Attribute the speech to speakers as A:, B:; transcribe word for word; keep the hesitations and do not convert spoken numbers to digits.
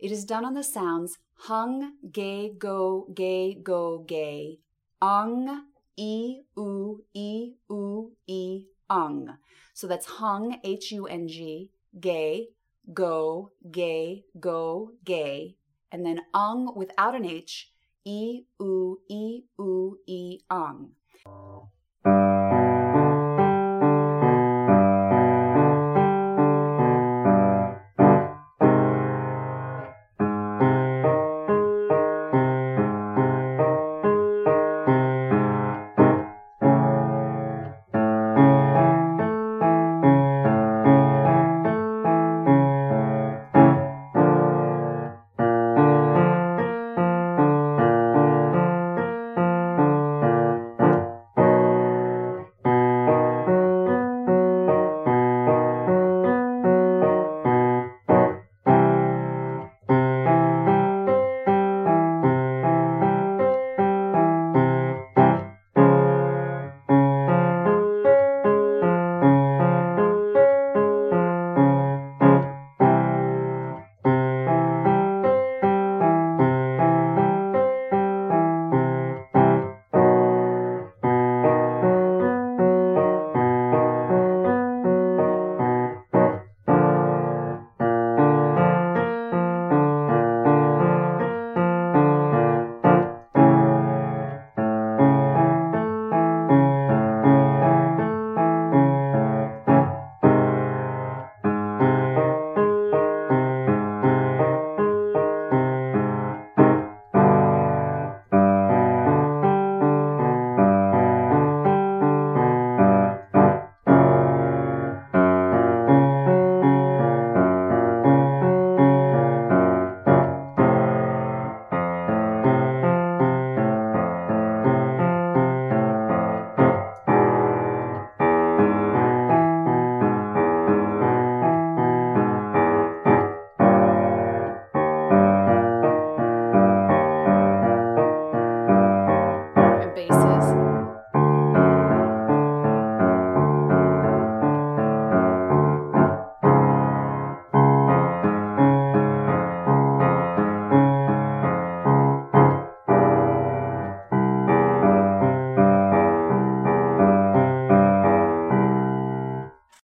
A: It is done on the sounds hung, gay, go, gay, go, gay, ung, e, oo, e, oo, e, ung. So that's hung, H U N G, gay, go, gay, go, gay, and then ung without an H, e, oo, e, oo, e, ung.